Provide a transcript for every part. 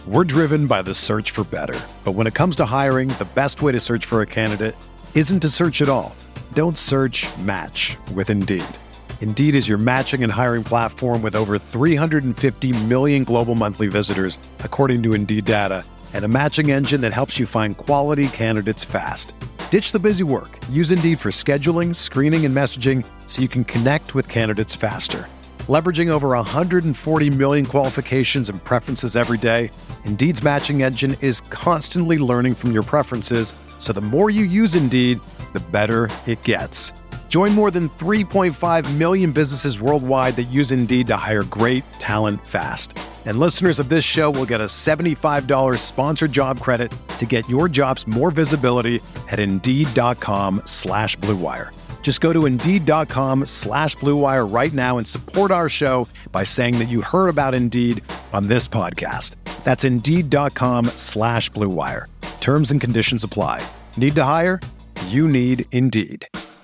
We're driven by the search for better. But when it comes to hiring, the best way to search for a candidate isn't to search at all. Don't search, match with Indeed. Indeed is your matching and hiring platform with over 350 million global monthly visitors, according to Indeed data, and a matching engine that helps you find quality candidates fast. Ditch the busy work. Use Indeed for scheduling, screening, and messaging so you can connect with candidates faster. Leveraging over 140 million qualifications and preferences every day, Indeed's matching engine is constantly learning from your preferences, so the more you use Indeed, the better it gets. Join more than 3.5 million businesses worldwide that use Indeed to hire great talent fast. And listeners of this show will get a $75 sponsored job credit to get your jobs more visibility at Indeed.com/Blue Wire. Just go to Indeed.com/Blue Wire right now and support our show by saying that you heard about Indeed on this podcast. That's Indeed.com/Blue Wire. Terms and conditions apply. Need to hire? You need Indeed.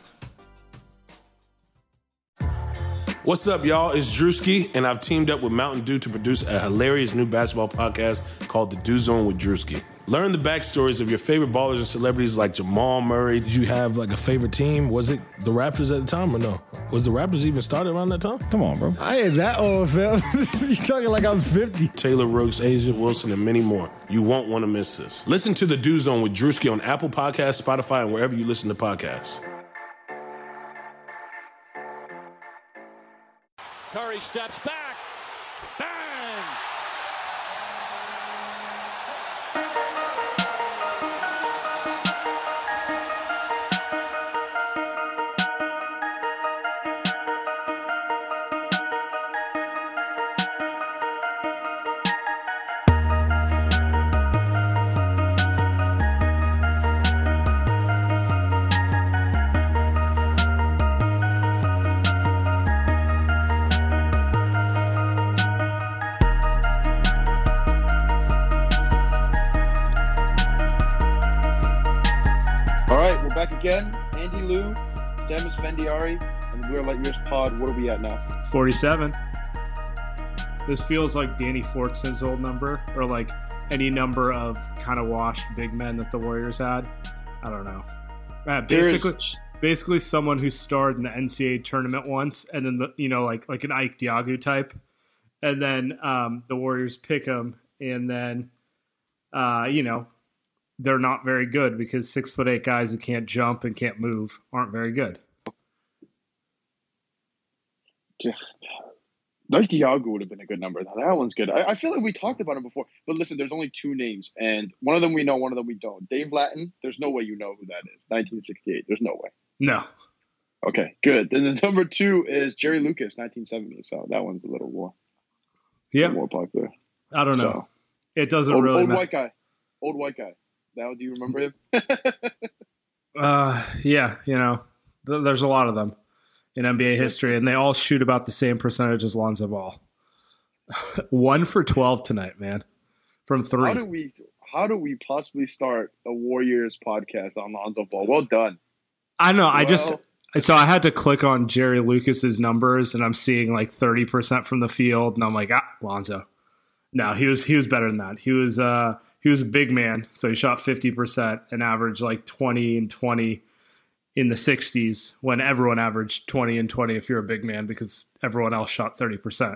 What's up, y'all? It's Drewski, and I've teamed up with Mountain Dew to produce a hilarious new basketball podcast called The Dew Zone with Drewski. Learn the backstories of your favorite ballers and celebrities like Jamal Murray. Did you have like a favorite team? Was it the Raptors at the time or no? Was the Raptors even started around that time? Come on, bro. I ain't that old, fam. You talking like I'm 50. Taylor Rooks, Asia Wilson, and many more. You won't want to miss this. Listen to The Dew Zone with Drewski on Apple Podcasts, Spotify, and wherever you listen to podcasts. Curry steps back. Bang! Back again, Andy Liu, Samus Fendiari, and We're Light Years Pod. What are we at now? 47. This feels like Danny Fortson's old number, or like any number of kind of washed big men that the Warriors had. I don't know. Basically someone who starred in the NCAA tournament once, and then like an Ike Diagu type, and then the Warriors pick him, and then they're not very good because 6'8" guys who can't jump and can't move aren't very good. Like Diago would have been a good number. That one's good. I feel like we talked about him before. But listen, there's only two names, and one of them we know, one of them we don't. Dave Latin, there's no way you know who that is. 1968, there's no way. No. Okay, good. Then the number two is Jerry Lucas, 1970. So that one's a little more, more popular. I don't know. So, it doesn't really old matter. Old white guy. Now, do you remember him? Yeah, there's a lot of them in NBA history, and they all shoot about the same percentage as Lonzo Ball. 1 for 12 tonight, man, from 3. How do we possibly start a Warriors podcast on Lonzo Ball? Well done. I know. So I had to click on Jerry Lucas's numbers, and I'm seeing like 30% from the field, and I'm like, Lonzo. No, he was better than that. He was a big man, so he shot 50% and averaged like 20 and 20 in the 60s when everyone averaged 20 and 20 if you're a big man because everyone else shot 30%.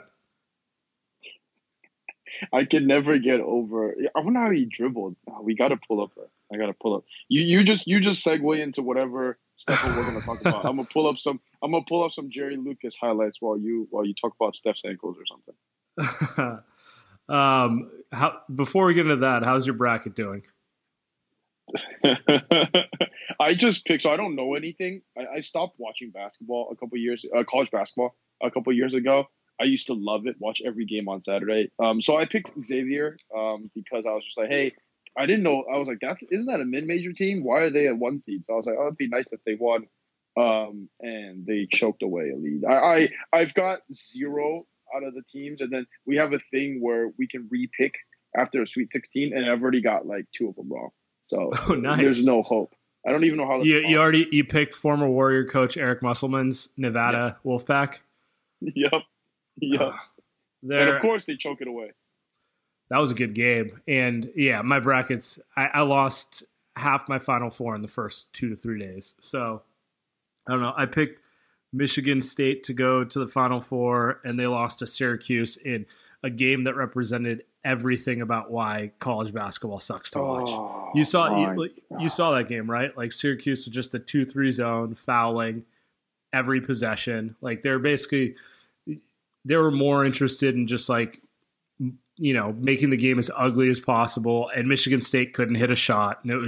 I can never get over. I wonder how he dribbled. We got to pull up. I got to pull up. You just segue into whatever stuff we're going to talk about. I'm gonna pull up some Jerry Lucas highlights while you talk about Steph's ankles or something. Before we get into that, how's your bracket doing? I just picked, so I don't know anything. I stopped watching basketball college basketball a couple years ago. I used to love it, watch every game on Saturday. So I picked Xavier because I was just like, hey, I didn't know. I was like, isn't that a mid-major team? Why are they at 1 seed? So I was like, oh, it'd be nice if they won. And they choked away a lead. I've got 0 out of the teams, and then we have a thing where we can re-pick after a Sweet 16, and I've already got like 2 of them wrong. So nice. There's no hope. I don't even know how. You picked former Warrior coach Eric Musselman's Nevada Wolfpack. Yep. And of course they choke it away. That was a good game. And yeah, my brackets, I lost half my Final Four in the first 2 to 3 days. So I don't know. I picked Michigan State to go to the Final Four, and they lost to Syracuse in a game that represented everything about why college basketball sucks to watch. You saw that game, right? Like Syracuse was just a 2-3 zone, fouling every possession. Like they were more interested in just like, you know, making the game as ugly as possible. And Michigan State couldn't hit a shot, and it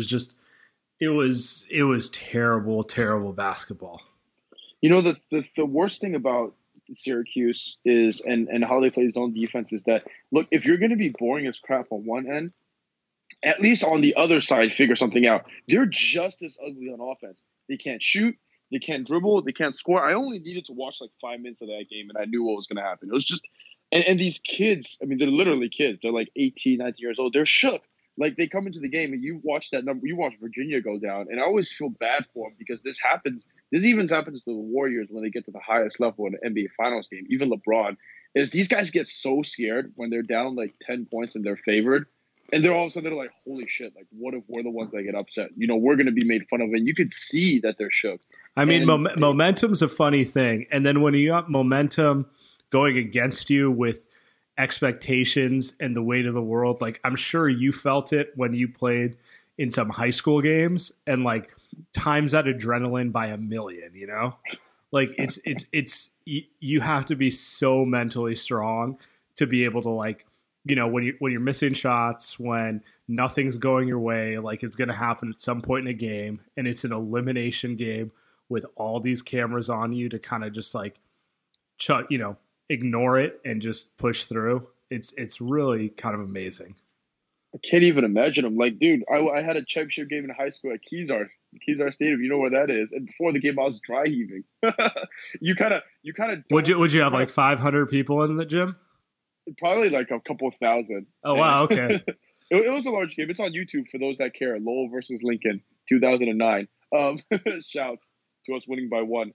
was terrible, terrible basketball. You know, the worst thing about Syracuse is and how they play zone defense is that, look, if you're going to be boring as crap on one end, at least on the other side, figure something out. They're just as ugly on offense. They can't shoot. They can't dribble. They can't score. I only needed to watch like 5 minutes of that game, and I knew what was going to happen. It was just and these kids, I mean, they're literally kids. They're like 18, 19 years old. They're shook. Like, they come into the game, and you watch that number. You watch Virginia go down, and I always feel bad for them because this happens. This even happens to the Warriors when they get to the highest level in an NBA Finals game. Even LeBron, is these guys get so scared when they're down like 10 points and they're favored, and they're all of a sudden they're like, "Holy shit! Like, what if we're the ones that get upset? You know, we're going to be made fun of." And you could see that they're shook. I mean, momentum's a funny thing, and then when you got momentum going against you with expectations and the weight of the world, like I'm sure you felt it when you played in some high school games and like times that adrenaline by 1,000,000, you know, like it's you have to be so mentally strong to be able to, like, you know, when you're missing shots, when nothing's going your way, like it's going to happen at some point in a game, and it's an elimination game with all these cameras on you to kind of just like, you know, ignore it and just push through. It's really kind of amazing. I can't even imagine them. Like, dude, I had a championship game in high school at Kezar Stadium. You know where that is. And before the game, I was dry heaving. you kind of. Would you have like 500 people in the gym? Probably like a couple of thousand. Oh wow, okay. It was a large game. It's on YouTube for those that care. Lowell versus Lincoln, 2009. Shouts to us winning by 1.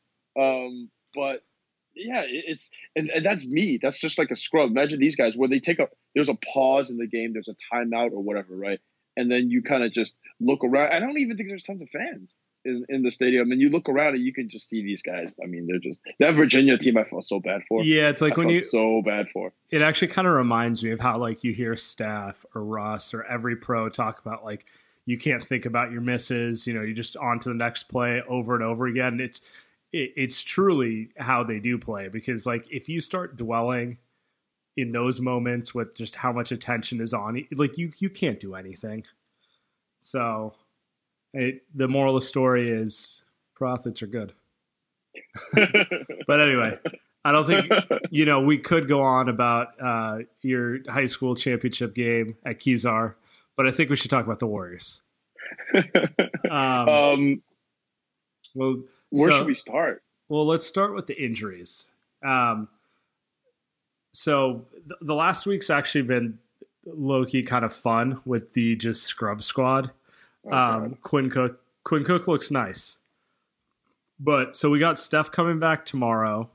But yeah, it's and that's me. That's just like a scrub. Imagine these guys where they there's a pause in the game, there's a timeout or whatever, right? And then you kind of just look around. I don't even think there's tons of fans in the stadium, and you look around and you can just see these guys. I mean, they're just that Virginia team. I felt so bad for. Yeah, it's like so bad for. It actually kind of reminds me of how like you hear Steph or Russ or every pro talk about like you can't think about your misses. You know, you just on to the next play over and over again. It's truly how they do play, because like if you start dwelling in those moments with just how much attention is on, like you can't do anything. So the moral of the story is pro athletes are good. But anyway, I don't think, you know, we could go on about your high school championship game at Kezar, but I think we should talk about the Warriors. Well, where should we start? Well, let's start with the injuries. So the last week's actually been low-key kind of fun with the just scrub squad. Quinn Cook looks nice. But so we got Steph coming back tomorrow,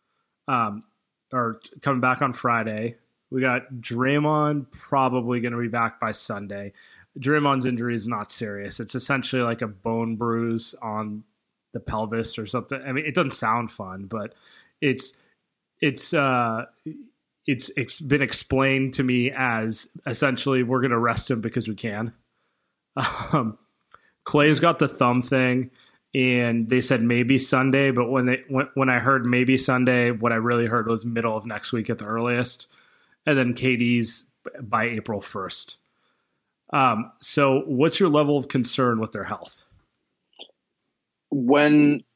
or coming back on Friday. We got Draymond probably going to be back by Sunday. Draymond's injury is not serious. It's essentially like a bone bruise on the pelvis or something. I mean, it doesn't sound fun, but it's been explained to me as essentially we're going to rest him because we can. Clay's got the thumb thing, and they said maybe Sunday, but when I heard maybe Sunday, what I really heard was middle of next week at the earliest, and then KD's by April 1st. So what's your level of concern with their health? Concern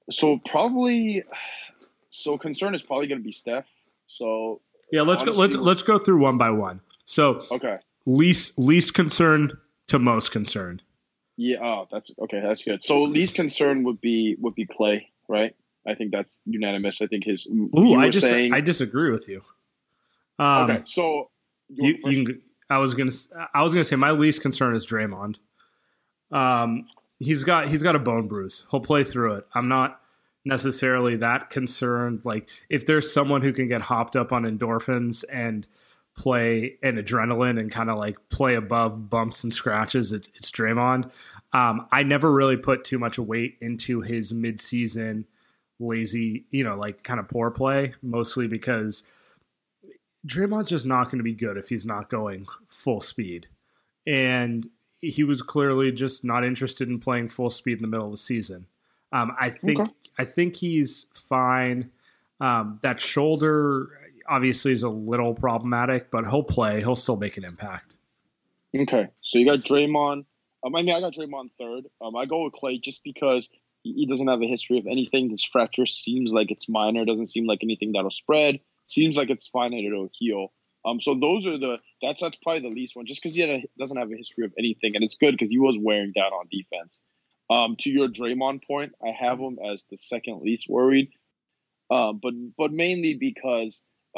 is probably going to be Steph. So yeah, let's go through one by one. So okay, least concerned to most concerned. Yeah, that's okay. That's good. So least concern would be Clay, right? I think that's unanimous. I think his. I disagree with you. Okay, so I was gonna say my least concern is Draymond. He's got a bone bruise. He'll play through it. I'm not necessarily that concerned. Like if there's someone who can get hopped up on endorphins and play and adrenaline and kind of like play above bumps and scratches, it's Draymond. I never really put too much weight into his midseason lazy, like kind of poor play, mostly because Draymond's just not going to be good if he's not going full speed. And he was clearly just not interested in playing full speed in the middle of the season. I think he's fine. That shoulder obviously is a little problematic, but he'll play. He'll still make an impact. Okay, so you got Draymond. I got Draymond third. I go with Klay just because he doesn't have a history of anything. This fracture seems like it's minor. Doesn't seem like anything that'll spread. Seems like it's fine and it'll heal. So those are that's probably the least one, just because he doesn't have a history of anything, and it's good because he was wearing down on defense. To your Draymond point, I have him as the second least worried, but mainly because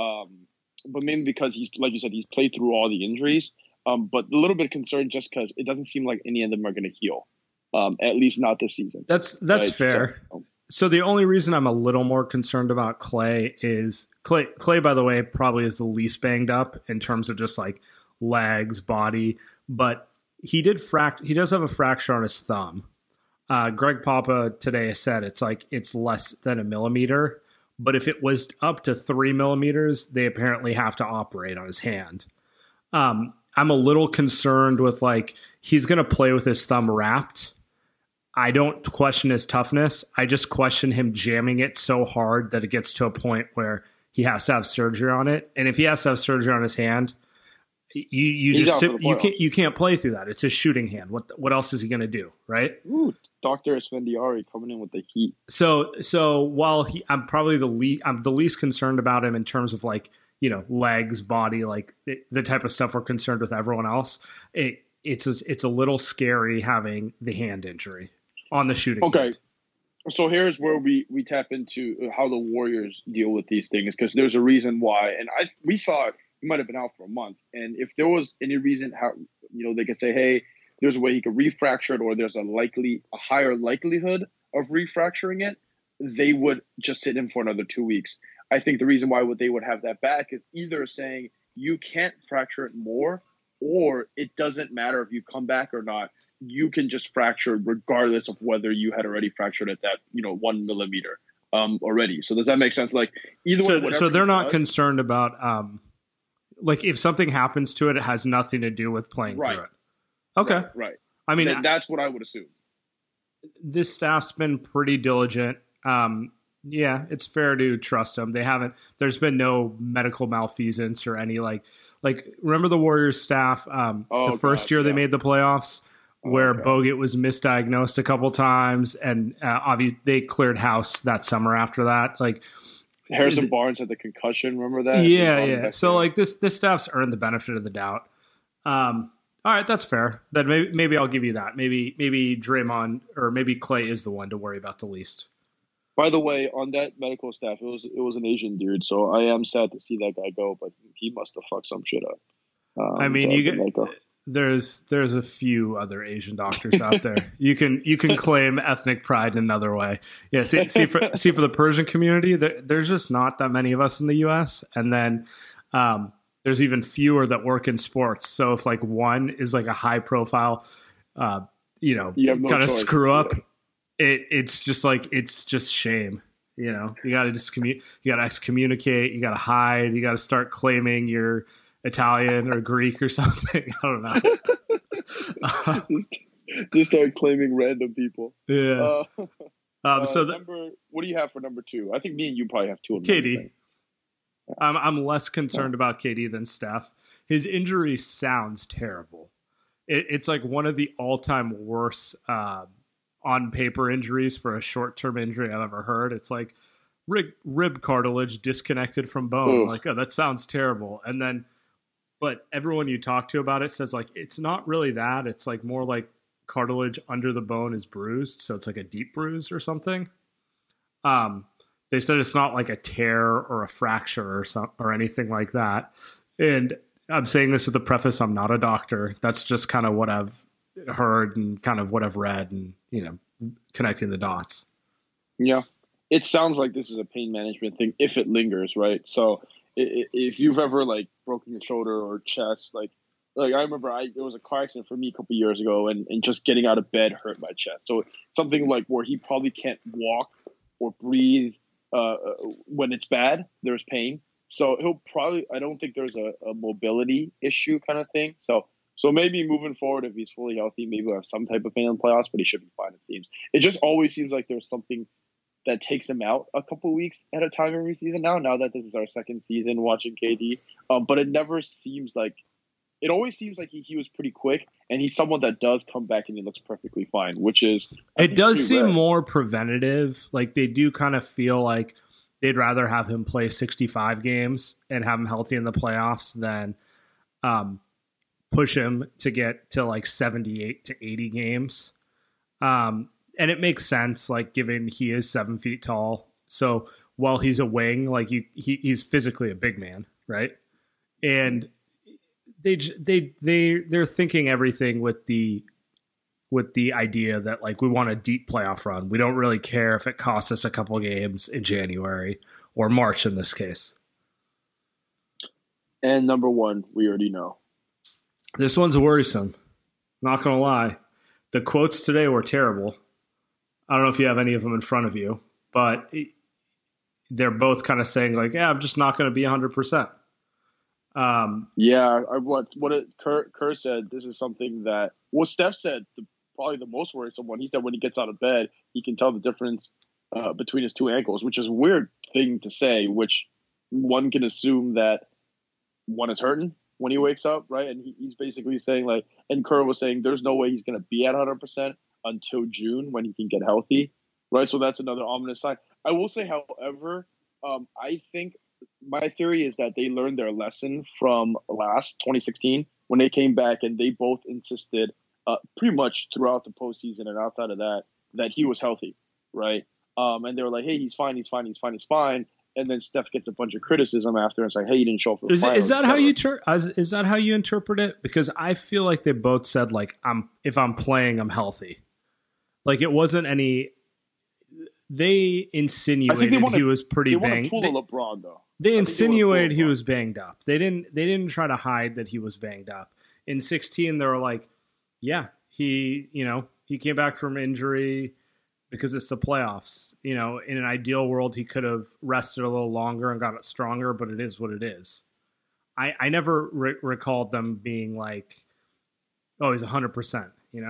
he's, like you said, he's played through all the injuries. But a little bit concerned just because it doesn't seem like any of them are going to heal, at least not this season. That's right? Fair. So the only reason I'm a little more concerned about Klay is Klay, by the way, probably is the least banged up in terms of just like legs, body, but he does have a fracture on his thumb. Greg Papa today said it's less than 1 millimeter, but if it was up to 3 millimeters, they apparently have to operate on his hand. I'm a little concerned with he's going to play with his thumb wrapped. I don't question his toughness. I just question him jamming it so hard that it gets to a point where he has to have surgery on it. And if he has to have surgery on his hand, you can't play through that. It's his shooting hand. What else is he going to do, right? Ooh, Dr. Esfandiari coming in with the heat. So while I'm probably the least concerned about him in terms of legs, body, the type of stuff we're concerned with everyone else. It's a little scary having the hand injury on the shooting. Okay. Hand. So here's where we tap into how the Warriors deal with these things, because there's a reason why. And we thought he might have been out for a month. And if there was any reason how, they could say, hey, there's a way he could refracture it, or there's a higher likelihood of refracturing it, they would just sit him for another 2 weeks. I think the reason why they would have that back is either saying you can't fracture it more, or it doesn't matter if you come back or not. You can just fracture regardless of whether you had already fractured at that 1 millimeter already. So does that make sense? Either way. So they're not concerned about if something happens to it, it has nothing to do with playing through it. Okay, right. I mean, that's what I would assume. This staff's been pretty diligent. Yeah, it's fair to trust them. There's been no medical malfeasance or any remember the Warriors staff, the first year they made the playoffs where Bogut was misdiagnosed a couple times, and obviously they cleared house that summer after that. Harrison Barnes had the concussion, remember that? Yeah. So this staff's earned the benefit of the doubt. All right, that's fair. Then maybe I'll give you that. Maybe Draymond or maybe Klay is the one to worry about the least. By the way, on that medical staff, it was an Asian dude, so I am sad to see that guy go, but he must have fucked some shit up. There's a few other Asian doctors out there. You can claim ethnic pride in another way. Yeah, see for the Persian community, there's just not that many of us in the U.S. And then there's even fewer that work in sports. So if one is a high profile, kind of screw up. It's just shame. You got to you got to excommunicate. You got to hide. You got to start claiming you're Italian or Greek or something. I don't know. just start claiming random people. Yeah. What do you have for number 2? I think me and you probably have 2. KD. I'm less concerned about KD than Steph. His injury sounds terrible. It's one of the all-time worst on paper injuries for a short-term injury I've ever heard. It's rib cartilage disconnected from bone. Ooh. That sounds terrible. And then, but everyone you talk to about it says it's not really that. It's more cartilage under the bone is bruised. So it's a deep bruise or something. They said it's not a tear or a fracture or anything like that. And I'm saying this with the preface, I'm not a doctor. That's just kind of what I've heard and kind of what I've read and, connecting the dots. Yeah. It sounds like this is a pain management thing if it lingers, right? So if you've ever like broken your shoulder or chest, like I remember there was a car accident for me a couple years ago, and just getting out of bed hurt my chest. So something like where he probably can't walk or breathe when it's bad, there's pain. So he'll probably, I don't think there's a mobility issue kind of thing. So maybe moving forward, if he's fully healthy, maybe we'll have some type of pain in the playoffs, but he should be fine, it seems. It just always seems like there's something that takes him out a couple weeks at a time every season now that this is our second season watching KD. But it never seems like, it always seems like he was pretty quick, and he's someone that does come back and he looks perfectly fine, which is... It does seem more preventative. Like they do kind of feel like they'd rather have him play 65 games and have him healthy in the playoffs than push him to get to like 78 to 80 games. And it makes sense, like given he is 7 feet tall. So while he's a wing, like he's physically a big man, right? And they're thinking everything with the idea that like we want a deep playoff run. We don't really care if it costs us a couple games in January or March in this case. And number one, we already know. This one's worrisome. Not gonna lie, the quotes today were terrible. I don't know if you have any of them in front of you, but they're both kind of saying like, "Yeah, I'm just not going to be 100%." Kerr said, this is something that Steph said. Probably the most worrisome one. He said when he gets out of bed, he can tell the difference between his two ankles, which is a weird thing to say. Which one can assume that one is hurting when he wakes up, right? And he's basically saying like, and Kerr was saying, there's no way he's going to be at 100%. Until June when he can get healthy, right? So that's another ominous sign. I will say, however, I think my theory is that they learned their lesson from last 2016 when they came back and they both insisted pretty much throughout the postseason and outside of that he was healthy, right? And they were like, hey, he's fine. And then Steph gets a bunch of criticism after and it's like, hey, you didn't show up for the finals. Is that how you interpret it? Because I feel like they both said like, if I'm playing, I'm healthy. Like it wasn't any. They insinuated he was pretty banged. They want to pull a LeBron though. They insinuated he was banged up. They didn't try to hide that he was banged up. In 16, they were like, yeah, he came back from injury because it's the playoffs. In an ideal world, he could have rested a little longer and got it stronger, but it is what it is. I never recalled them being like, oh, he's 100%.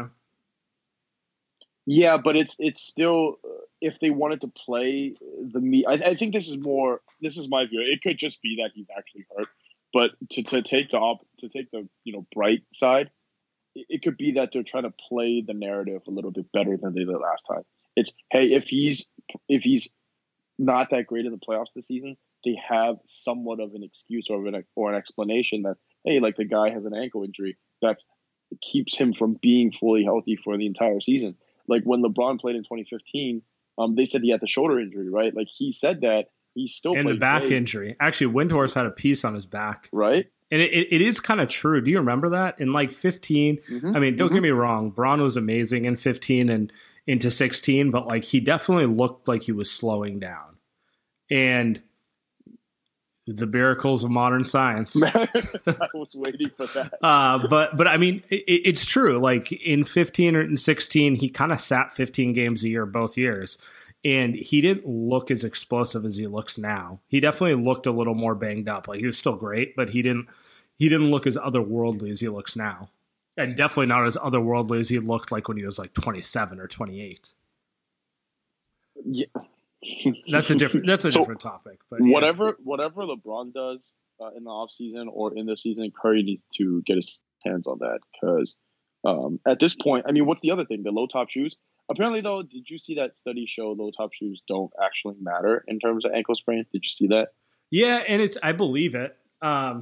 Yeah, but it's still if they wanted to play I think this is my view. It could just be that he's actually hurt, but to take the bright side, it could be that they're trying to play the narrative a little bit better than they did last time. It's hey, if he's not that great in the playoffs this season, they have somewhat of an excuse or an explanation that hey, like the guy has an ankle injury that keeps him from being fully healthy for the entire season. Like when LeBron played in 2015, they said he had the shoulder injury, right? Like he said that he still played. And the back injury. Actually, Windhorst had a piece on his back. Right. And it is kind of true. Do you remember that? In like 15, I mean, don't get me wrong. Bron was amazing in 15 and into 16, but like he definitely looked like he was slowing down. And the miracles of modern science. I was waiting for that. But I mean, it's true. Like in 15 and 16, he kind of sat 15 games a year both years. And he didn't look as explosive as he looks now. He definitely looked a little more banged up. Like he was still great, but he didn't look as otherworldly as he looks now. And definitely not as otherworldly as he looked like when he was like 27 or 28. Yeah. That's a different topic. But whatever LeBron does in the offseason or in the season, Curry needs to get his hands on that because at this point, I mean, what's the other thing? The low top shoes. Apparently, though, did you see that study show low top shoes don't actually matter in terms of ankle sprain? Did you see that? Yeah, and I believe it. I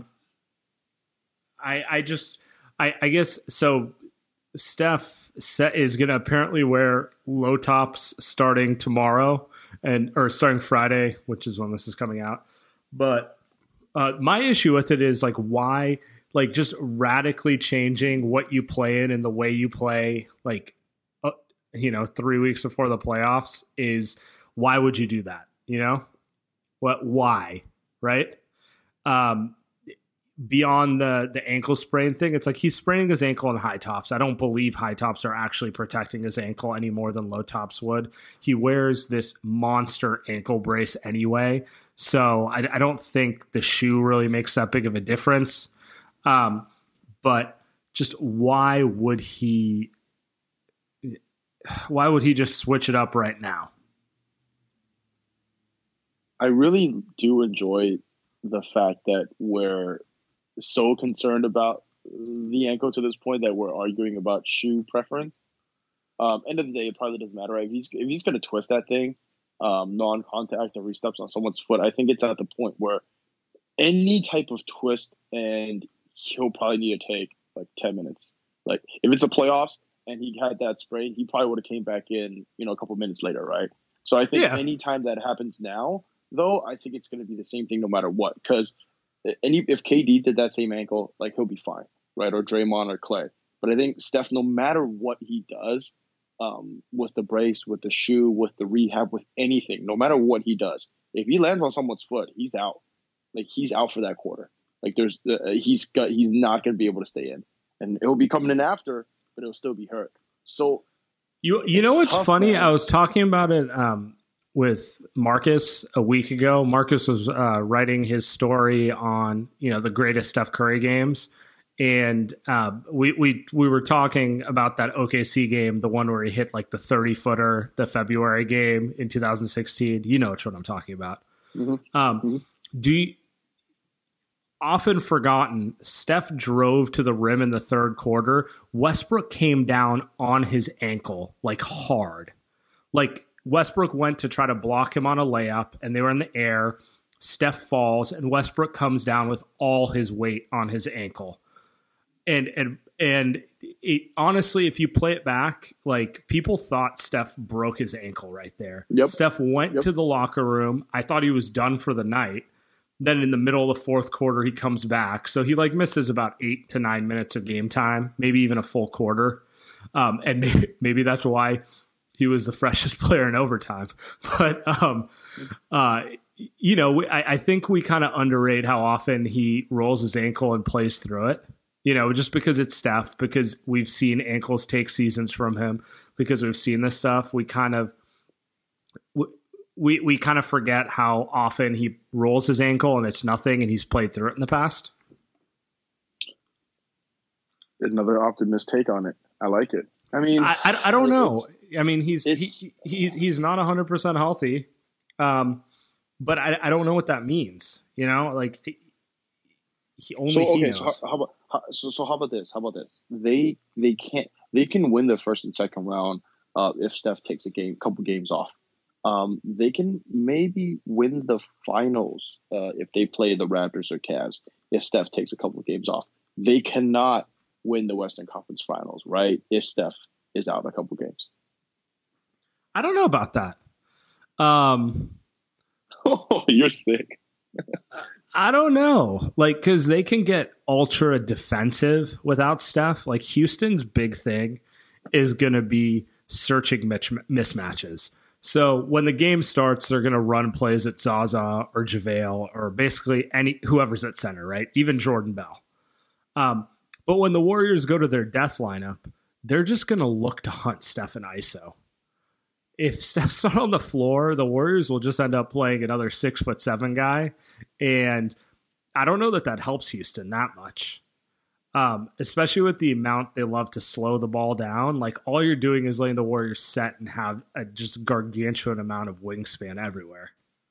guess so. Steph is going to apparently wear low tops starting tomorrow or starting Friday, which is when this is coming out. But my issue with it is like why, like just radically changing what you play in and the way you play, like 3 weeks before the playoffs is why would you do that? Why? Right? beyond the ankle sprain thing, it's like he's spraining his ankle in high tops. I don't believe high tops are actually protecting his ankle any more than low tops would. He wears this monster ankle brace anyway, so I don't think the shoe really makes that big of a difference. But just why would he just switch it up right now? I really do enjoy the fact that we're so concerned about the ankle to this point that we're arguing about shoe preference. End of the day, it probably doesn't matter. Right? If he's going to twist that thing, non-contact, or he steps on someone's foot, I think it's at the point where any type of twist, and he'll probably need to take like 10 minutes. Like if it's a playoffs and he had that sprain, he probably would have came back in, a couple minutes later, right? So I think any time that happens now, though, I think it's going to be the same thing no matter what. Because if KD did that same ankle, like he'll be fine, right? Or Draymond or Clay. But I think Steph, no matter what he does, with the brace, with the shoe, with the rehab, with anything, no matter what he does, if he lands on someone's foot, he's out. Like he's out for that quarter. Like he's not going to be able to stay in, and he'll be coming in after, but he'll still be hurt. So you know what's funny? Man. I was talking about it with Marcus a week ago. Marcus was writing his story on the greatest Steph Curry games, and we were talking about that OKC game, the one where he hit like the 30-footer, the February game in 2016. You know which one I'm talking about. Mm-hmm. Often forgotten, Steph drove to the rim in the third quarter. Westbrook came down on his ankle like hard. Like Westbrook went to try to block him on a layup, and they were in the air. Steph falls, and Westbrook comes down with all his weight on his ankle. And honestly, if you play it back, like people thought Steph broke his ankle right there. Yep. Steph went to the locker room. I thought he was done for the night. Then in the middle of the fourth quarter, he comes back. So he misses about 8 to 9 minutes of game time, maybe even a full quarter. And maybe that's why he was the freshest player in overtime. But, I think we kind of underrate how often he rolls his ankle and plays through it. Just because it's Steph, because we've seen ankles take seasons from him, because we've seen this stuff, we kind of forget how often he rolls his ankle and it's nothing, and he's played through it in the past. Another optimist take on it. I like it. I mean, I don't know. I mean, he's not 100% healthy, but I don't know what that means. He only he knows. So how about this? They can win the first and second round if Steph takes a couple games off. They can maybe win the finals if they play the Raptors or Cavs if Steph takes a couple of games off. They cannot win the Western Conference Finals, right, if Steph is out a couple games. I don't know about that. Oh, you're sick. I don't know. Because they can get ultra defensive without Steph. Like, Houston's big thing is going to be searching mismatches. So when the game starts, they're going to run plays at Zaza or JaVale or basically whoever's at center, right? Even Jordan Bell. But when the Warriors go to their death lineup, they're just going to look to hunt Steph and ISO. If Steph's not on the floor, the Warriors will just end up playing another 6'7" guy. And I don't know that helps Houston that much. Especially with the amount they love to slow the ball down. Like, all you're doing is letting the Warriors set and have a just gargantuan amount of wingspan everywhere.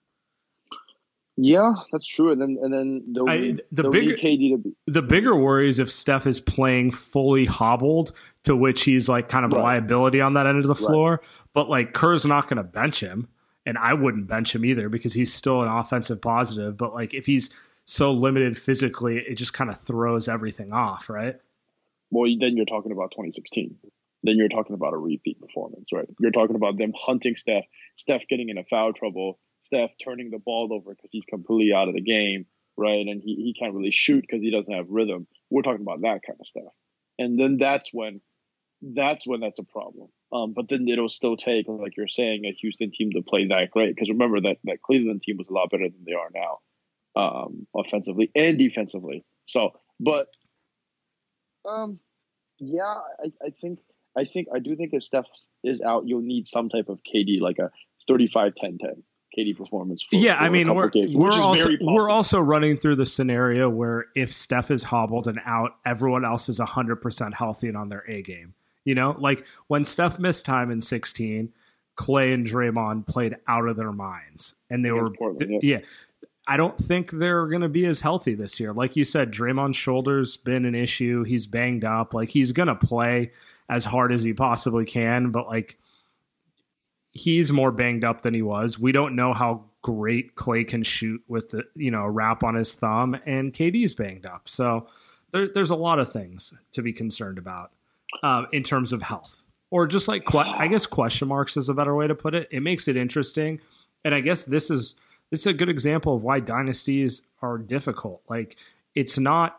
Yeah, that's true. And then they'll need KD to be. The bigger worry is if Steph is playing fully hobbled, to which he's like kind of a liability on that end of the floor. But like, Kerr's not going to bench him, and I wouldn't bench him either because he's still an offensive positive. But like, if he's so limited physically, it just kind of throws everything off, right? Well, then you're talking about 2016. Then you're talking about a repeat performance, right? You're talking about them hunting Steph getting into foul trouble, Steph turning the ball over because he's completely out of the game, right? And he can't really shoot because he doesn't have rhythm. We're talking about that kind of stuff. And then that's when that's a problem. But then it'll still take, like you're saying, a Houston team to play that great. Because remember that Cleveland team was a lot better than they are now. offensively and defensively. So, but yeah, I do think if Steph is out, you'll need some type of KD, like a 35-10-10 KD performance. I mean, we're also running through the scenario where if Steph is hobbled and out, everyone else is 100% healthy and on their A game. You know, like when Steph missed time in 16, Clay and Draymond played out of their minds, and they were yeah. I don't think they're going to be as healthy this year. Like you said, Draymond's shoulder's been an issue. He's banged up. Like he's going to play as hard as he possibly can, but like he's more banged up than he was. We don't know how great Clay can shoot with the, a wrap on his thumb, and KD's banged up. So there's a lot of things to be concerned about in terms of health, or just like, I guess question marks is a better way to put it. It makes it interesting. And I guess this is a good example of why dynasties are difficult. Like it's not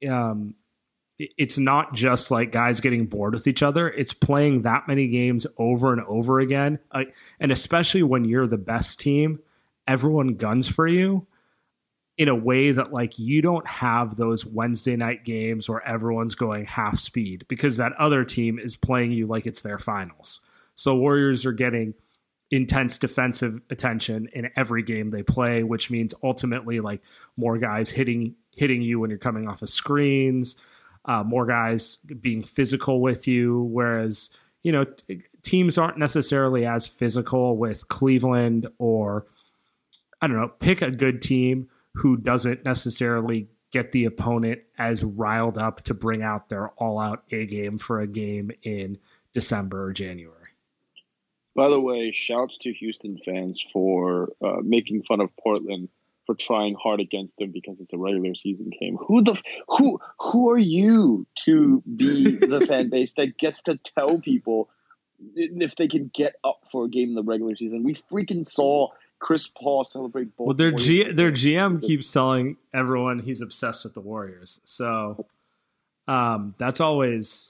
just like guys getting bored with each other. It's playing that many games over and over again. And especially when you're the best team, everyone guns for you in a way that like you don't have those Wednesday night games where everyone's going half speed because that other team is playing you like it's their finals. So Warriors are getting intense defensive attention in every game they play, which means ultimately like more guys hitting you when you're coming off of screens, more guys being physical with you. Whereas, teams aren't necessarily as physical with Cleveland, or I don't know, pick a good team who doesn't necessarily get the opponent as riled up to bring out their all out A game for a game in December or January. By the way, shouts to Houston fans for making fun of Portland for trying hard against them because it's a regular season game. Who are you to be the fan base that gets to tell people if they can get up for a game in the regular season? We freaking saw Chris Paul celebrate both. Well, their GM keeps telling everyone he's obsessed with the Warriors. So that's always,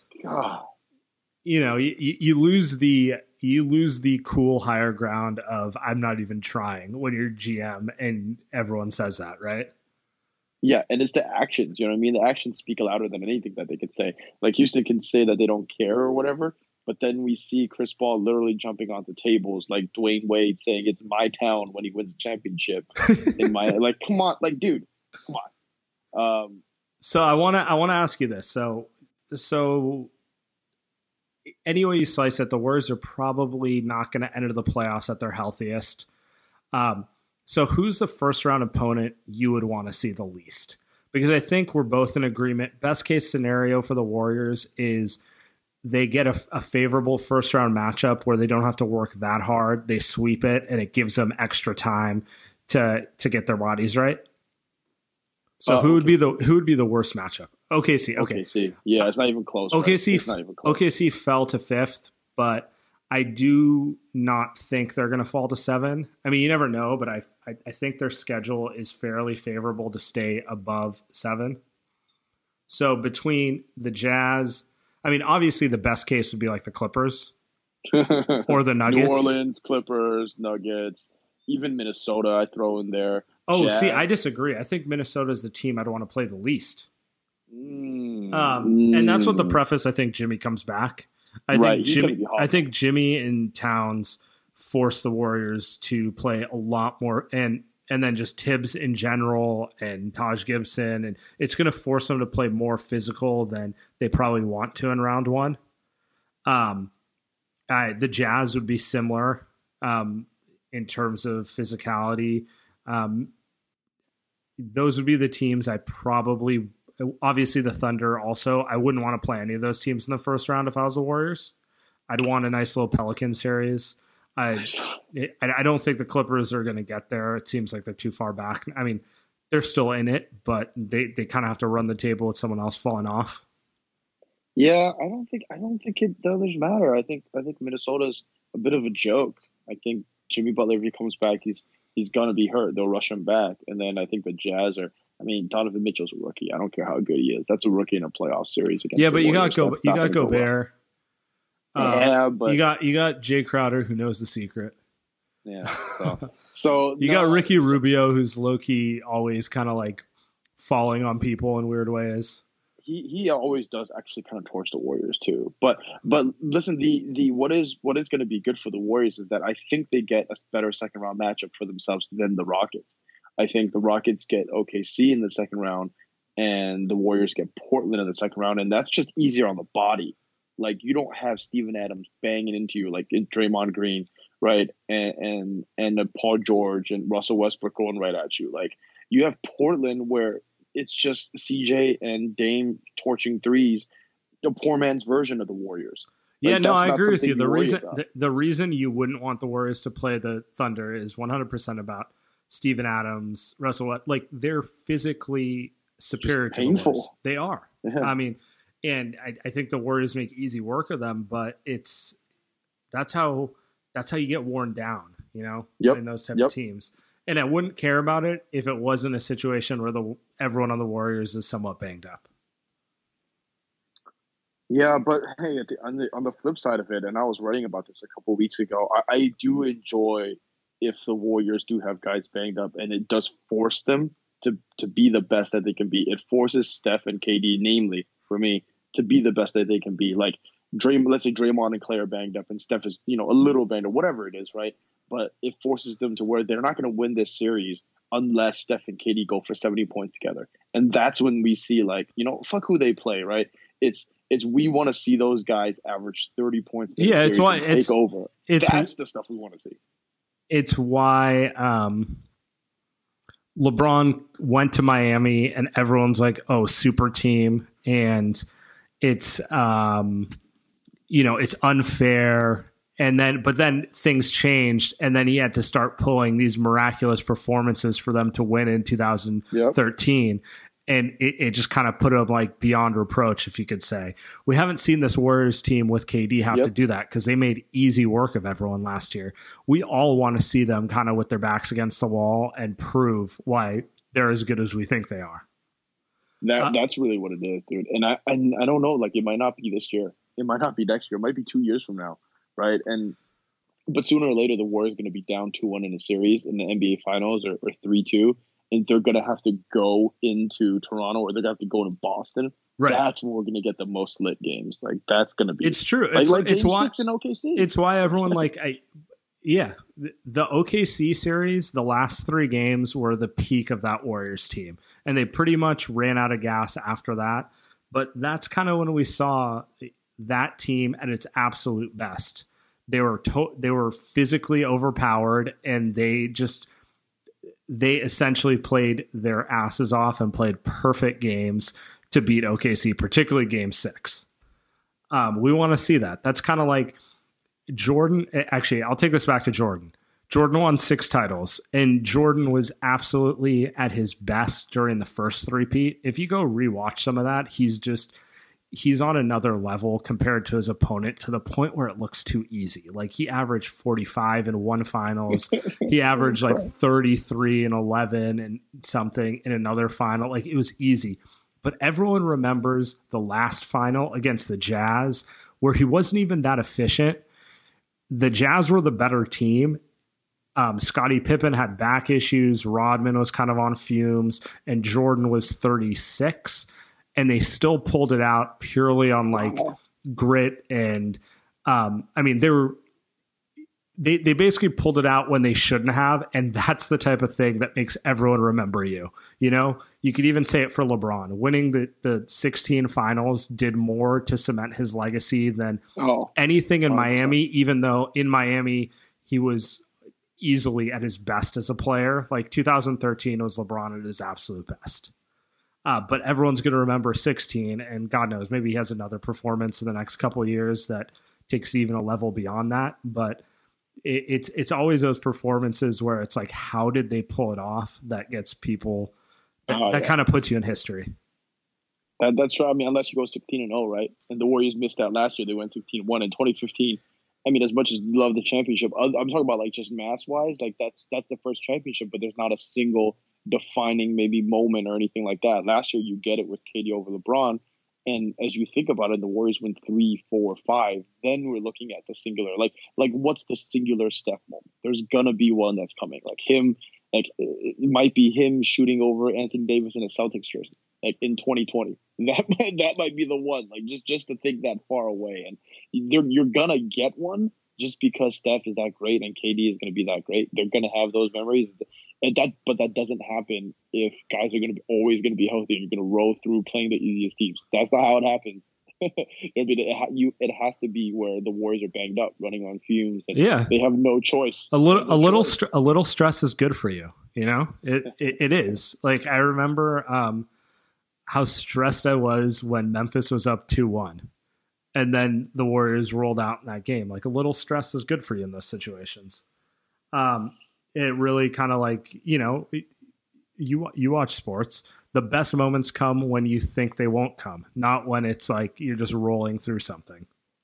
you lose the cool higher ground of I'm not even trying when you're GM and everyone says that, right? Yeah, and it's the actions, you know what I mean? The actions speak louder than anything that they could say. Like Houston can say that they don't care or whatever, but then we see Chris Paul literally jumping onto tables, like Dwayne Wade saying it's my town when he wins the championship. Like, come on, like, dude, come on. So I want to ask you this. So any way you slice it, the Warriors are probably not going to enter the playoffs at their healthiest. So who's the first round opponent you would want to see the least? Because I think we're both in agreement. Best case scenario for the Warriors is they get a favorable first round matchup where they don't have to work that hard. They sweep it, and it gives them extra time to get their bodies right. So who would be the worst matchup? OKC. Okay. OKC. Yeah, it's not even close. OKC. Right? It's not even close. OKC fell to 5th, but I do not think they're going to fall to 7. I mean, you never know, but I think their schedule is fairly favorable to stay above 7. So between the Jazz, I mean, obviously the best case would be like the Clippers or the Nuggets. New Orleans, Clippers, Nuggets, even Minnesota I throw in there. Oh, Jazz. See, I disagree. I think Minnesota is the team I'd want to play the least. And that's what the preface, I think Jimmy comes back. I think Jimmy and Towns force the Warriors to play a lot more, and then just Tibbs in general and Taj Gibson, and it's going to force them to play more physical than they probably want to in round one. The Jazz would be similar in terms of physicality. Those would be the teams I probably. Obviously, the Thunder also. I wouldn't want to play any of those teams in the first round if I was the Warriors. I'd want a nice little Pelican series. I don't think the Clippers are going to get there. It seems like they're too far back. I mean, they're still in it, but they kind of have to run the table with someone else falling off. Yeah, I don't think it does matter. I think Minnesota's a bit of a joke. I think Jimmy Butler, if he comes back, he's gonna be hurt. They'll rush him back, and then I think the Jazz are. I mean, Donovan Mitchell's a rookie. I don't care how good he is. That's a rookie in a playoff series against. Yeah, but you got Gobert. Yeah, but you got Jay Crowder who knows the secret. Yeah. So you got Ricky Rubio, who's low-key always kind of like falling on people in weird ways. He always does actually kind of torch the Warriors too. But listen, the what is going to be good for the Warriors is that I think they get a better second round matchup for themselves than the Rockets. I think the Rockets get OKC in the second round, and the Warriors get Portland in the second round, and that's just easier on the body. Like, you don't have Steven Adams banging into you like in Draymond Green, right? And Paul George and Russell Westbrook going right at you. Like, you have Portland where it's just CJ and Dame torching threes, the poor man's version of the Warriors. Like, yeah, no, I agree with you. The reason you wouldn't want the Warriors to play the Thunder is 100% about Steven Adams, Russell. Like, they're physically superior to the Warriors. They are. Yeah. I mean, and I think the Warriors make easy work of them, but that's how you get worn down, you know, in those type of teams. And I wouldn't care about it if it wasn't a situation where everyone on the Warriors is somewhat banged up. Yeah, but hey, on the flip side of it, and I was writing about this a couple of weeks ago, I do enjoy if the Warriors do have guys banged up, and it does force them to be the best that they can be. It forces Steph and KD, namely for me, to be the best that they can be. Like, let's say Draymond and Clay are banged up, and Steph is a little banged up, whatever it is, right? But it forces them to where they're not going to win this series unless Steph and KD go for 70 points together. And that's when we see, like, fuck who they play, right? It's we want to see those guys average 30 points. Yeah, it's why take over. That's the stuff we want to see. It's why LeBron went to Miami and everyone's like, oh, super team. And it's, it's unfair. But then things changed, and then he had to start pulling these miraculous performances for them to win in 2013. Yep. And it just kind of put him like beyond reproach, if you could say. We haven't seen this Warriors team with KD have to do that because they made easy work of everyone last year. We all want to see them kind of with their backs against the wall and prove why they're as good as we think they are. That's really what it is, dude. And I don't know, like, it might not be this year. It might not be next year. It might be 2 years from now. Right. But sooner or later, the Warriors are going to be down 2-1 in a series in the NBA Finals or 3-2. And they're going to have to go into Toronto, or they're going to have to go to Boston. Right. That's when we're going to get the most lit games. Like, that's going to be. It's true. It's why in OKC. It's why everyone the OKC series, the last 3 games were the peak of that Warriors team. And they pretty much ran out of gas after that. But that's kind of when we saw that team at its absolute best. They were physically overpowered, and they essentially played their asses off and played perfect games to beat OKC, particularly Game 6. We want to see that. That's kind of like Jordan. Actually, I'll take this back to Jordan. Jordan won 6 titles, and Jordan was absolutely at his best during the first three-peat. If you go rewatch some of that, he's on another level compared to his opponent, to the point where it looks too easy. Like, he averaged 45 in one finals. He averaged like 33 and 11 and something in another final. Like, it was easy. But everyone remembers the last final against the Jazz, where he wasn't even that efficient. The Jazz were the better team. Scottie Pippen had back issues. Rodman was kind of on fumes, and Jordan was 36. And they still pulled it out purely on like grit and they basically pulled it out when they shouldn't have, and that's the type of thing that makes everyone remember you. You could even say it for LeBron. Winning the 16 finals did more to cement his legacy than anything in Miami, even though in Miami he was easily at his best as a player. Like 2013 was LeBron at his absolute best. But everyone's going to remember 16, and God knows, maybe he has another performance in the next couple of years that takes even a level beyond that. But it's always those performances where it's like, how did they pull it off? That gets people, that kind of puts you in history. That's right. I mean, unless you go 16-0, right? And the Warriors missed out last year. They went 16-1 in 2015. I mean, as much as you love the championship, I'm talking about like just mass-wise. Like that's the first championship, but there's not a single defining maybe moment or anything like that. Last year, you get it with KD over LeBron, And as you think about it, the Warriors win 3, 4, 5. Then we're looking at the singular, like what's the singular Steph moment? There's gonna be one that's coming, like him. Like it might be him shooting over Anthony Davis in a Celtics jersey, like in 2020. That might be the one. Like just to think that far away, and you're gonna get one just because Steph is that great and KD is gonna be that great. They're gonna have those memories. But that doesn't happen if guys are always going to be healthy and you're going to roll through playing the easiest teams. That's not how it happens. It has to be where the Warriors are banged up, running on fumes. And they have no choice. A little stress is good for you. You know, it is. Like, I remember how stressed I was when Memphis was up 2-1, and then the Warriors rolled out in that game. Like, a little stress is good for you in those situations. It really kind of like, you know, you watch sports. The best moments come when you think they won't come, not when it's like you're just rolling through something.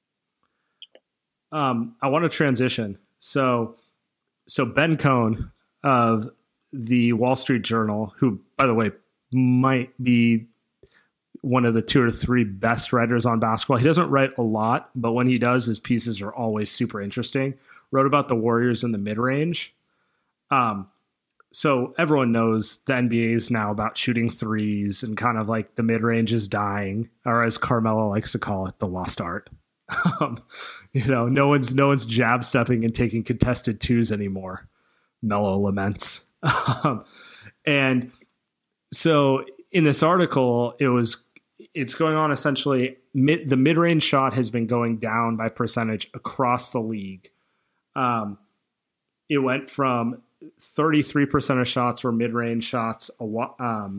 I want to transition. So Ben Cohn of the Wall Street Journal, who, by the way, might be one of the 2 or 3 best writers on basketball. He doesn't write a lot, but when he does, his pieces are always super interesting. Wrote about the Warriors in the mid-range. So everyone knows the NBA is now about shooting threes and kind of like the mid-range is dying, or as Carmelo likes to call it, the lost art. You know, no one's jab stepping and taking contested twos anymore. Melo laments. And so in this article, it's going on essentially the mid-range shot has been going down by percentage across the league. It went from 33% of shots were mid-range shots a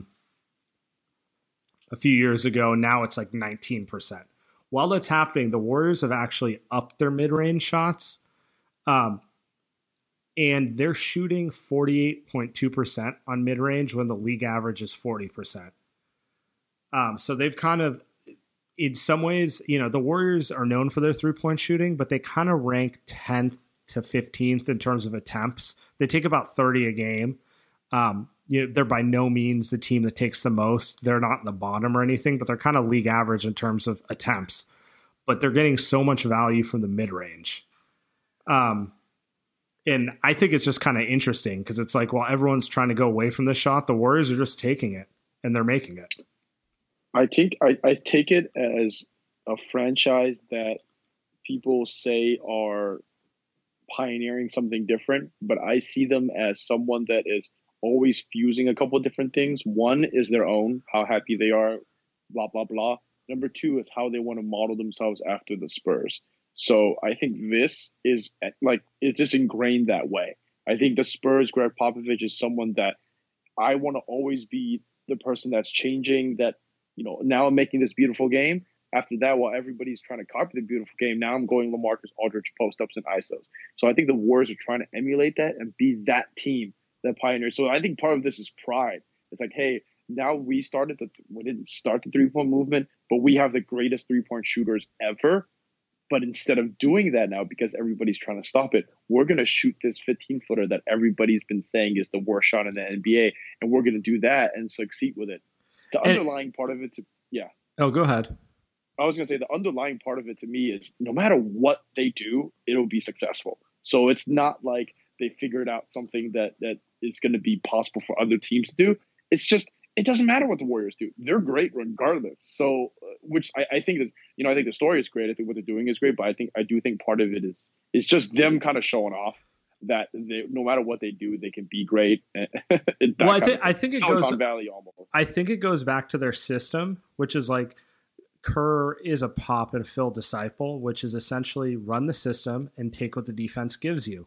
few years ago. Now it's like 19%. While that's happening, the Warriors have actually upped their mid-range shots. And they're shooting 48.2% on mid-range when the league average is 40%. So they've kind of, in some ways, you know, the Warriors are known for their three-point shooting, but they kind of rank 10th to 15th in terms of attempts. They take about 30 a game. You know, they're by no means the team that takes the most. They're not in the bottom or anything, but they're kind of league average in terms of attempts. But they're getting so much value from the mid-range. And I think it's just kind of interesting because it's like, while everyone's trying to go away from the shot, the Warriors are just taking it and they're making it. I think I take it as a franchise that people say are pioneering something different, but I see them as someone that is always fusing a couple of different things. One is their own, how happy they are, blah, blah, blah. Number two is how they want to model themselves after the Spurs. So I think this is like, it's just ingrained that way. I think the Spurs, Greg Popovich, is someone that I want to always be the person that's changing that, you know, now I'm making this beautiful game. After that, while everybody's trying to copy the beautiful game, now I'm going LaMarcus Aldridge post-ups and ISOs. So I think the Warriors are trying to emulate that and be that team that pioneers. So I think part of this is pride. It's like, hey, now we didn't start the three-point movement, but we have the greatest three-point shooters ever. But instead of doing that now, because everybody's trying to stop it, we're going to shoot this 15-footer that everybody's been saying is the worst shot in the NBA, and we're going to do that and succeed with it. The underlying part of it, Oh, go ahead. I was going to say the underlying part of it to me is no matter what they do, it'll be successful. So it's not like they figured out something that is going to be possible for other teams to do. It's just, it doesn't matter what the Warriors do. They're great regardless. So, which I think is, you know, I think the story is great. I think what they're doing is great, but I do think part of it is, it's just them kind of showing off that no matter what they do, they can be great. Well, I think it goes Valley almost. I think it goes back to their system, which is like, Kerr is a Pop and Phil disciple, which is essentially run the system and take what the defense gives you.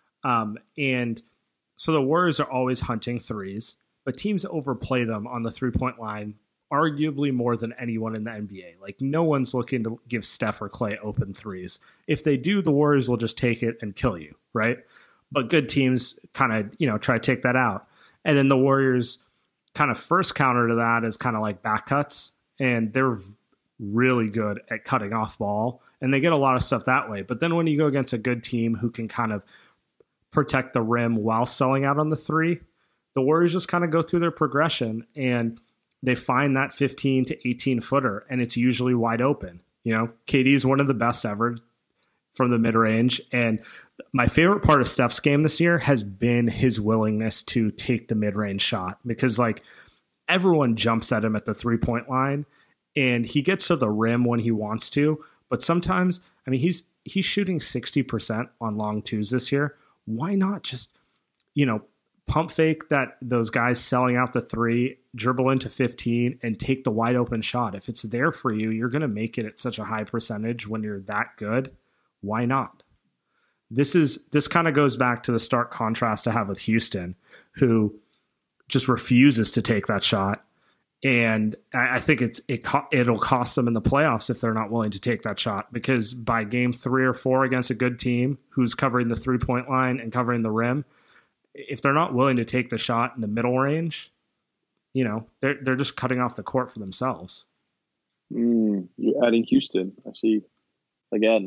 And so the Warriors are always hunting threes, but teams overplay them on the three-point line arguably more than anyone in the NBA. Like, no one's looking to give Steph or Clay open threes. If they do, the Warriors will just take it and kill you, right? But good teams kind of, you know, try to take that out. And then the Warriors kind of first counter to that is kind of like back cuts, and they're really good at cutting off ball, and they get a lot of stuff that way. But then when you go against a good team who can kind of protect the rim while selling out on the three, the Warriors just kind of go through their progression, and they find that 15 to 18 footer, and it's usually wide open. KD is one of the best ever from the mid range. And my favorite part of Steph's game this year has been his willingness to take the mid range shot, because like everyone jumps at him at the 3-point line and he gets to the rim when he wants to. But sometimes, I mean, he's shooting 60% on long twos this year. Why not just, pump fake those guys selling out the 3, dribble into 15 and take the wide open shot? If it's there for you, you're going to make it at such a high percentage when you're that good. Why not? This kind of goes back to the stark contrast I have with Houston, who just refuses to take that shot. And I think it'll cost them in the playoffs if they're not willing to take that shot, because by game 3 or 4 against a good team who's covering the 3-point line and covering the rim, if they're not willing to take the shot in the middle range, they're just cutting off the court for themselves. You're adding Houston. I see. Again.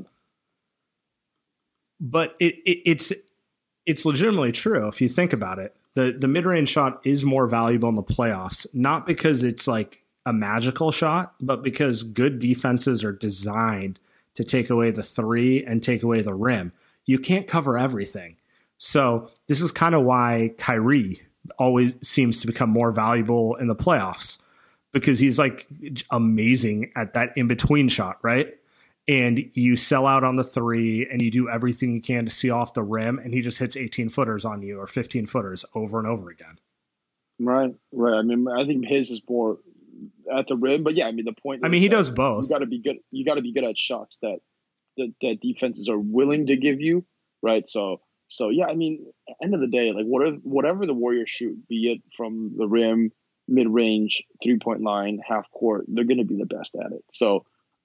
But it's legitimately true if you think about it. The mid-range shot is more valuable in the playoffs, not because it's like a magical shot, but because good defenses are designed to take away the 3 and take away the rim. You can't cover everything. So this is kind of why Kyrie always seems to become more valuable in the playoffs, because he's like amazing at that in-between shot, right? And you sell out on the 3 and you do everything you can to see off the rim, and he just hits 18 footers on you or 15 footers over and over again. Right. I mean, I think his is more at the rim, but yeah, I mean, the point. I mean, he does both. You got to be good. You got to be good at shots that defenses are willing to give you, right? So yeah, I mean, end of the day, like whatever the Warriors shoot, be it from the rim, mid range, 3-point line, half court, they're going to be the best at it. So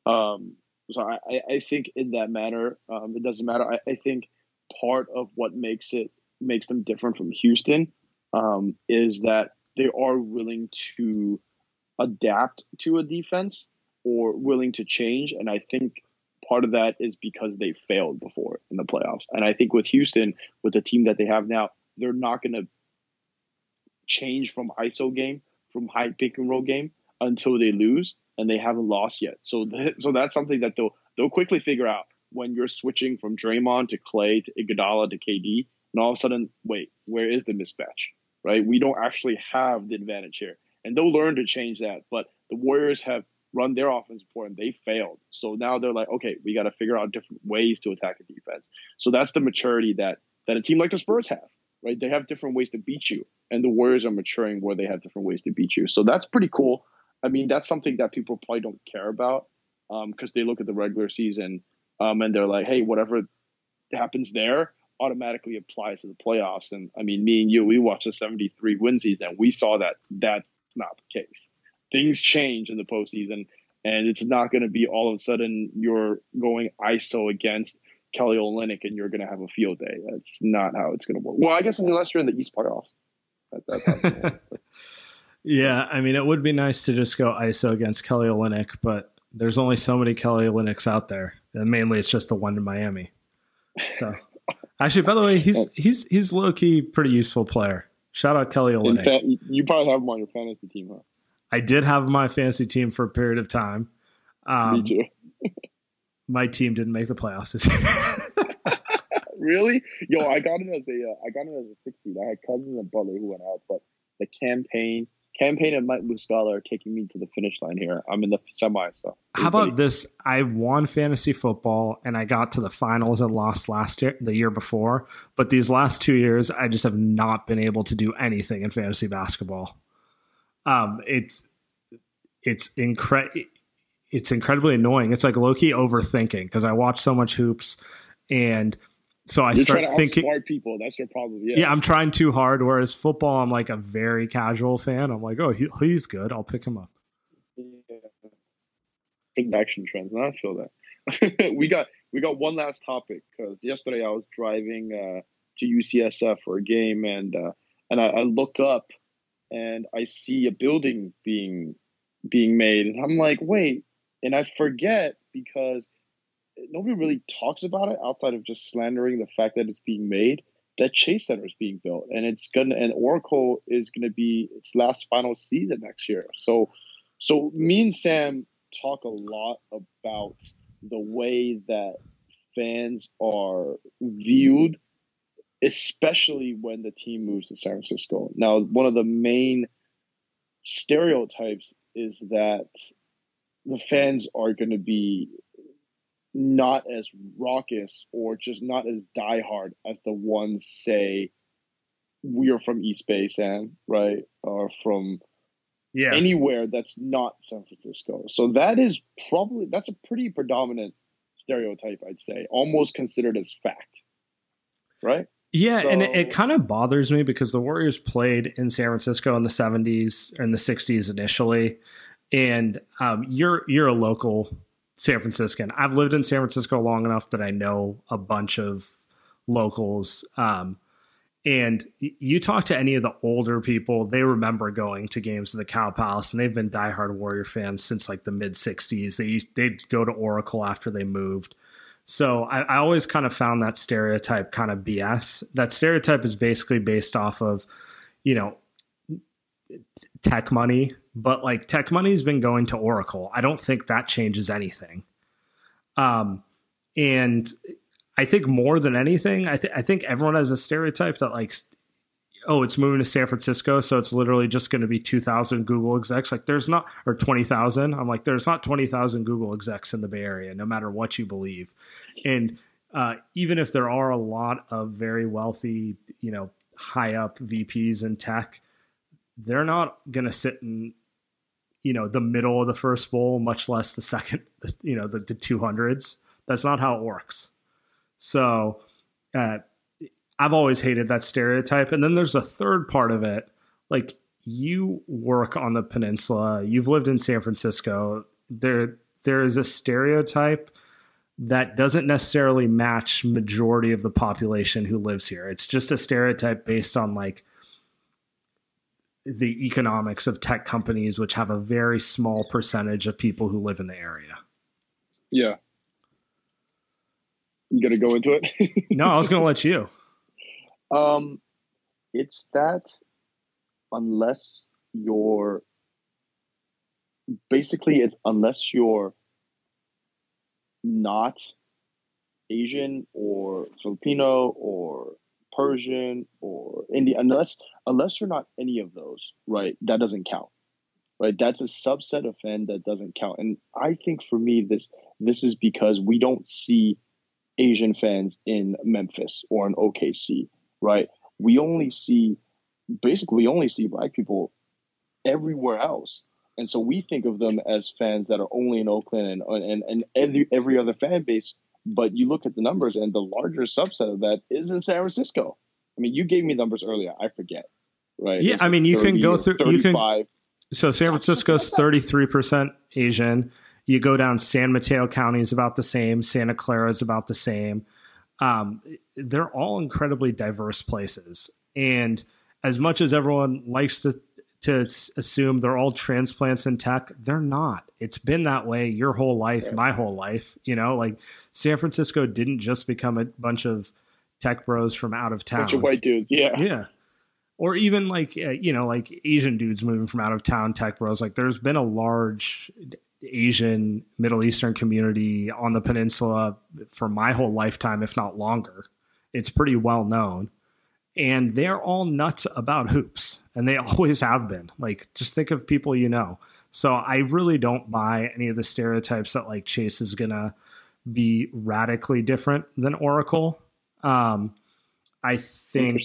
I think in that manner, it doesn't matter. I think part of what makes them different from Houston is that they are willing to adapt to a defense or willing to change. And I think part of that is because they failed before in the playoffs. And I think with Houston, with the team that they have now, they're not going to change from ISO game, from high pick and roll game until they lose. And they haven't lost yet. So that's something that they'll quickly figure out when you're switching from Draymond to Clay to Iguodala to KD. And all of a sudden, wait, where is the mismatch, right? We don't actually have the advantage here. And they'll learn to change that. But the Warriors have run their offense before and they failed. So now they're like, okay, we got to figure out different ways to attack a defense. So that's the maturity that a team like the Spurs have, right? They have different ways to beat you. And the Warriors are maturing where they have different ways to beat you. So that's pretty cool. I mean, that's something that people probably don't care about because they look at the regular season and they're like, hey, whatever happens there automatically applies to the playoffs. And I mean, me and you, we watched the 73 win season. We saw that that's not the case. Things change in the postseason, and it's not going to be all of a sudden you're going ISO against Kelly Olynyk and you're going to have a field day. That's not how it's going to work. Well, I guess unless you're in the East playoffs. That's how it's going to work. Yeah, I mean, it would be nice to just go ISO against Kelly Olynyk, but there's only so many Kelly Olynyks out there, and mainly it's just the one in Miami. So, actually, by the way, he's low key pretty useful player. Shout out Kelly Olynyk. You probably have him on your fantasy team, huh? I did have my fantasy team for a period of time. Me too. My team didn't make the playoffs this year. Really? Yo, I got it as a 6 seed. I had Cousins and Butler who went out, but the campaign and Mike Muscala are taking me to the finish line here. I'm in the semi. So how about this? I won fantasy football and I got to the finals and lost the year before. But these last 2 years, I just have not been able to do anything in fantasy basketball. It's incredibly annoying. It's like low-key overthinking because I watch so much hoops, and so I start thinking. Smart people. That's your problem. Yeah, I'm trying too hard. Whereas football, I'm like a very casual fan. I'm like, oh, he's good. I'll pick him up. Big action trends. I feel that. we got one last topic because yesterday I was driving to UCSF for a game, and I look up and I see a building being made, and I'm like, wait, and I forget because nobody really talks about it outside of just slandering the fact that it's being made. that Chase Center is being built, and Oracle is gonna be its last final season next year. So me and Sam talk a lot about the way that fans are viewed, especially when the team moves to San Francisco. Now, one of the main stereotypes is that the fans are going to be not as raucous or just not as diehard as the ones say we are from East Bay, Sam, right? Or from anywhere that's not San Francisco. So that's a pretty predominant stereotype, I'd say, almost considered as fact, right? Yeah, so, and it kind of bothers me because the Warriors played in San Francisco in the 70s and the 60s initially, and you're a local San Franciscan. I've lived in San Francisco long enough that I know a bunch of locals, and you talk to any of the older people, they remember going to games at the Cow Palace, and they've been diehard Warrior fans since like the mid-'60s. They'd go to Oracle after they moved. So I always kind of found that stereotype kind of BS. That stereotype is basically based off of, tech money, but like tech money has been going to Oracle. I don't think that changes anything. And I think more than anything, I think everyone has a stereotype that like, oh, it's moving to San Francisco, so it's literally just going to be 2,000 Google execs. Like there's not, or 20,000. I'm like, there's not 20,000 Google execs in the Bay Area, no matter what you believe. And even if there are a lot of very wealthy, high up VPs in tech, they're not going to sit in, the middle of the first bowl, much less the second, the 200s. That's not how it works. So, I've always hated that stereotype. And then there's a third part of it. Like you work on the peninsula, you've lived in San Francisco. There is a stereotype that doesn't necessarily match majority of the population who lives here. It's just a stereotype based on like the economics of tech companies, which have a very small percentage of people who live in the area. Yeah. You got to go into it? No, I was going to let you. It's that unless you're not Asian or Filipino or Persian or Indian, unless you're not any of those, right? That doesn't count, right? That's a subset of fan that doesn't count. And I think for me, this is because we don't see Asian fans in Memphis or in OKC, right? We only see Black people everywhere else. And so we think of them as fans that are only in Oakland and every other fan base. But you look at the numbers and the larger subset of that is in San Francisco. I mean, you gave me numbers earlier. I forget, right? Yeah, I mean, you can go through 35. So San Francisco's 33% Asian. You go down San Mateo County is about the same. Santa Clara is about the same. They're all incredibly diverse places. And as much as everyone likes to assume they're all transplants in tech, they're not. It's been that way your whole life, my whole life. Like San Francisco didn't just become a bunch of tech bros from out of town. Bunch of white dudes, yeah. Yeah. Or even like, like Asian dudes moving from out of town tech bros. Like there's been a large Asian Middle Eastern community on the peninsula for my whole lifetime, if not longer. It's pretty well known. And they're all nuts about hoops, and they always have been. Like, just think of people So I really don't buy any of the stereotypes that like Chase is gonna be radically different than Oracle. I think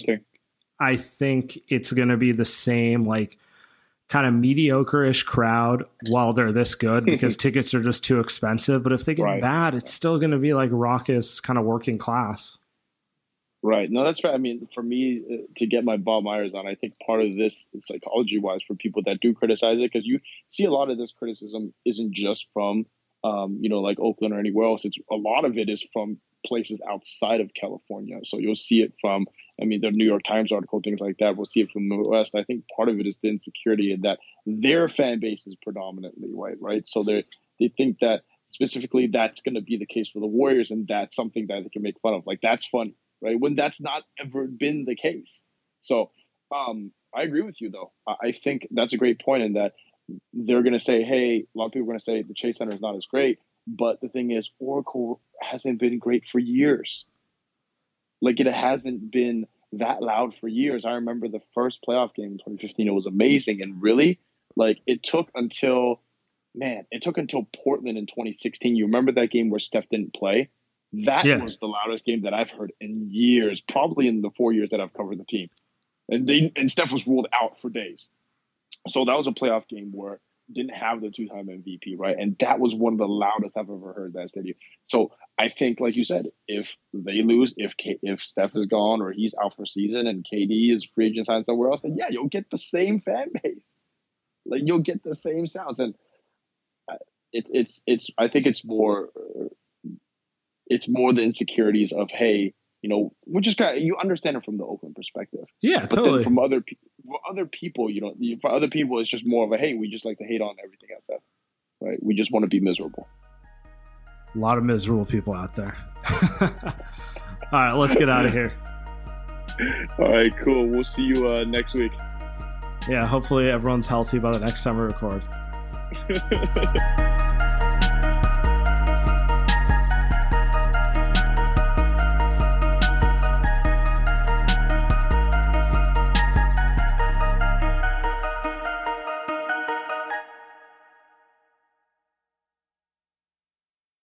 it's gonna be the same, like kind of mediocre-ish crowd while they're this good because tickets are just too expensive. But if they get bad, it's still gonna be like raucous, kind of working class. Right. No, that's right. I mean, for me to get my Bob Myers on, I think part of this is psychology-wise for people that do criticize it, because you see a lot of this criticism isn't just from, like Oakland or anywhere else. A lot of it is from places outside of California. So you'll see it from, the New York Times article, things like that. We'll see it from the West. I think part of it is the insecurity in that their fan base is predominantly white, right? So they think that specifically that's going to be the case for the Warriors, and that's something that they can make fun of. Like, that's funny. right? When that's not ever been the case. So I agree with you, though. I think that's a great point in that they're going to say, hey, a lot of people are going to say the Chase Center is not as great. But the thing is, Oracle hasn't been great for years. Like, it hasn't been that loud for years. I remember the first playoff game in 2015. It was amazing. And really, like, it took until Portland in 2016. You remember that game where Steph didn't play? That was the loudest game that I've heard in years, probably in the 4 years that I've covered the team. And Steph was ruled out for days. So that was a playoff game where didn't have the two-time MVP, right? And that was one of the loudest I've ever heard that stadium. So I think, like you said, if they lose, if Steph is gone or he's out for season and KD is free agent signed somewhere else, then yeah, you'll get the same fan base. Like, you'll get the same sounds. And I think it's more the insecurities of, hey, you know, which is kind of, you understand it from the Oakland perspective. Yeah, but totally. Then from other people, you know, for other people, it's just more of a, hey, we just like to hate on everything outside, right? We just want to be miserable. A lot of miserable people out there. All right, let's get out of here. All right, cool. We'll see you next week. Yeah, hopefully everyone's healthy by the next time we record.